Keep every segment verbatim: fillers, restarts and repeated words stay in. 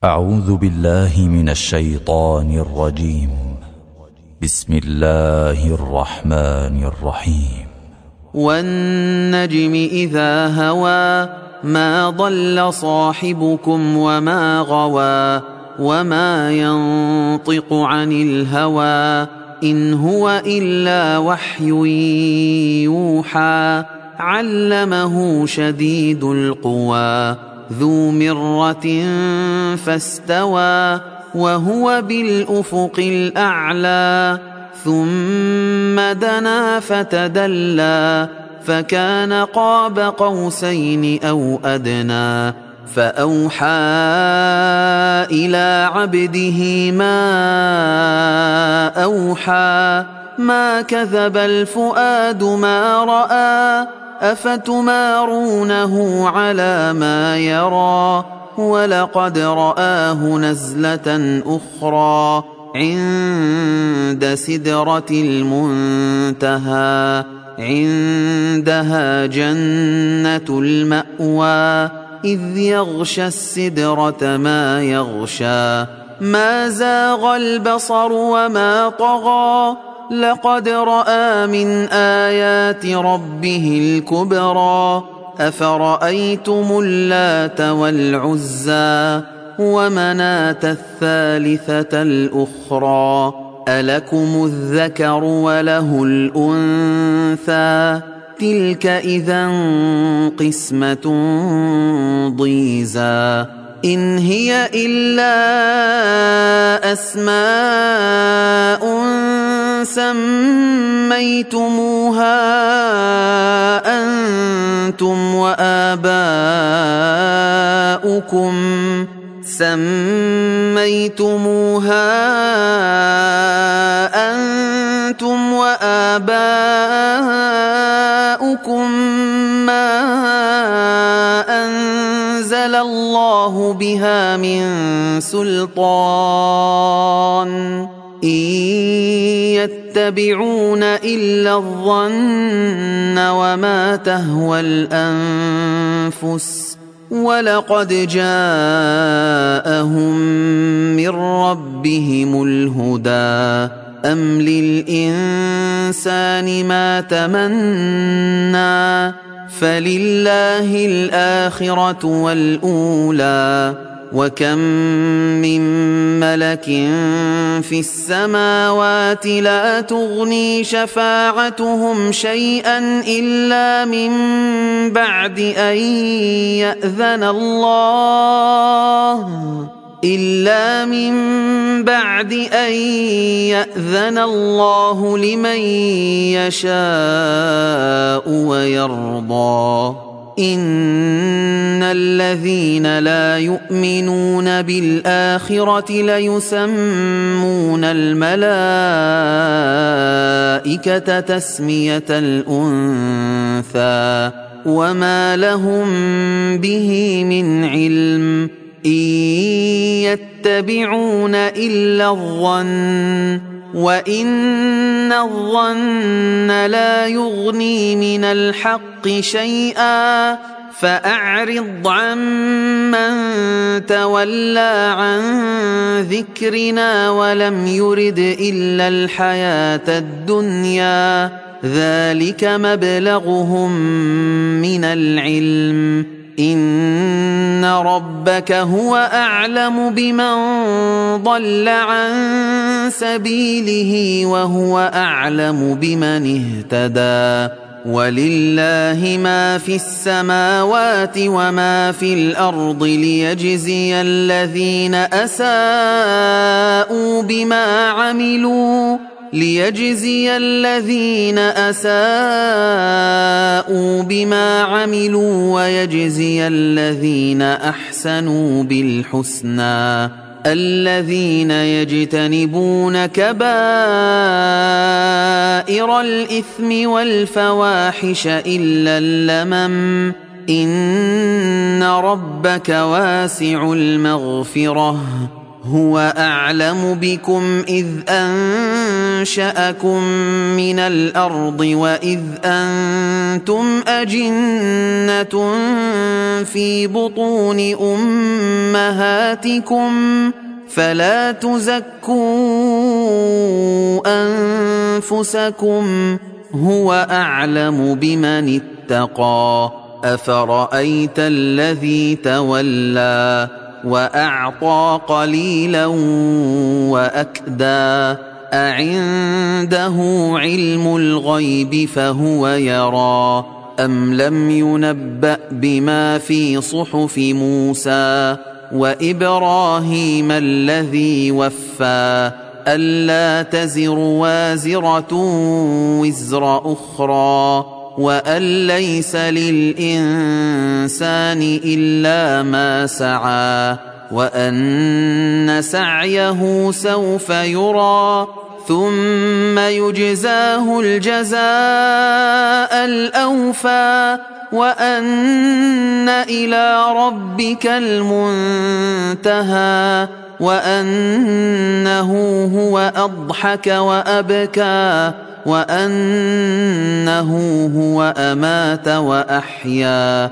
أعوذ بالله من الشيطان الرجيم. بسم الله الرحمن الرحيم. والنجم إذا هوى ما ضل صاحبكم وما غوى وما ينطق عن الهوى إن هو إلا وحي يوحى علمه شديد القوى ذو مرة فاستوى وهو بالأفق الأعلى ثم دنا فتدلى فكان قاب قوسين أو أدنى فأوحى إلى عبده ما أوحى ما كذب الفؤاد ما رأى أفتمارونه على ما يرى ولقد رآه نزلة أخرى عند سدرة المنتهى عندها جنة المأوى إذ يغشى السدرة ما يغشى ما زاغ البصر وما طغى لقد رأى من آيات ربه الكبرى أفرأيتم اللات والعزى ومناة الثالثة الأخرى ألكم الذكر وله الأنثى تلك إذا قسمة ضيزى إن هي إلا أسماء سميتموها أنتم وآباؤكم سميتموها أنتم وآباؤكم ما أنزل الله بها من سلطان إن يتبعون إلا الظن وما تهوى الأنفس ولقد جاءهم من ربهم الهدى أم للإنسان ما تمنى فلله الآخرة والأولى وكم من ملك في السماوات لا تغني شفاعتهم شيئا إلا من بعد أن يأذن الله إلا من بعد أن يأذن الله لمن يشاء ويرضى إن الذين لا يؤمنون بالآخرة ليسمون الملائكة تسمية الأنثى وما لهم به من علم إن يتبعون إلا الظن وإن الظن لا يغني من الحق شيئا فأعرض عمن تولى عن ذكرنا ولم يرد إلا الحياة الدنيا ذلك مبلغهم من العلم إن ربك هو أعلم بمن ضل عن سبيله وهو أعلم بمن اهتدى ولله ما في السماوات وما في الأرض ليجزي الذين أساءوا بما عملوا ليجزي الذين أساءوا بما عملوا ويجزي الذين أحسنوا بالحسنى الذين يجتنبون كبائر الإثم والفواحش إلا اللمم إن ربك واسع المغفرة هو أعلم بكم إذ أنشأكم من الأرض وإذ أنتم أجنة في بطون أمهاتكم فلا تزكوا أنفسكم هو أعلم بمن اتقى أفرأيت الذي تولى وأعطى قليلا وأكدى أعنده علم الغيب فهو يرى أم لم ينبأ بما في صحف موسى وإبراهيم الذي وفى ألا تزر وازرة وزر أخرى وأن ليس للإنسان إلا ما سعى وأن سعيه سوف يرى ثم يجزاه الجزاء الأوفى وأن إلى ربك المنتهى وأنه هو أضحك وأبكى وأنه هو أمات وأحيا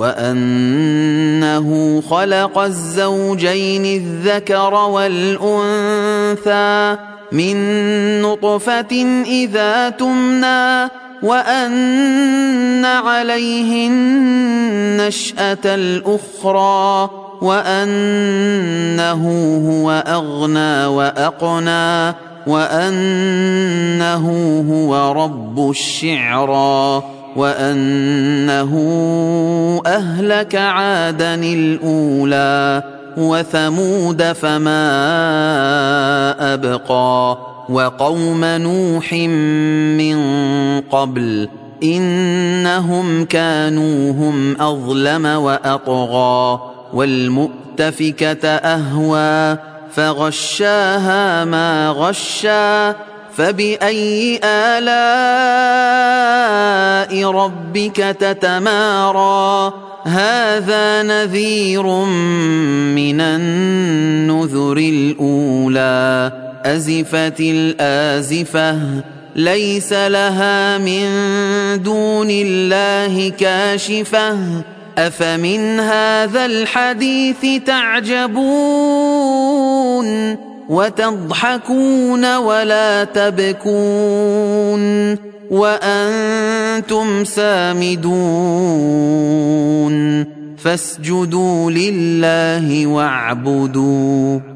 وأنه خلق الزوجين الذكر والأنثى من نطفة إذا تمنى وأن عليه النشأة الأخرى وأنه هو أغنى وأقنى وأنه هو رب الشعرى وأنه أهلك عادا الأولى وثمود فما أبقى وقوم نوح من قبل إنهم كانوا هم أظلم وأطغى والمؤتفكة أهوى فغشاها ما غشى فبأي آلاء ربك تتمارى هذا نذير من النذر الأولى أزفت الآزفة ليس لها من دون الله كاشفة أفمن هذا الحديث تعجبون وتضحكون ولا تبكون وأنتم سامدون فاسجدوا لله واعبدوا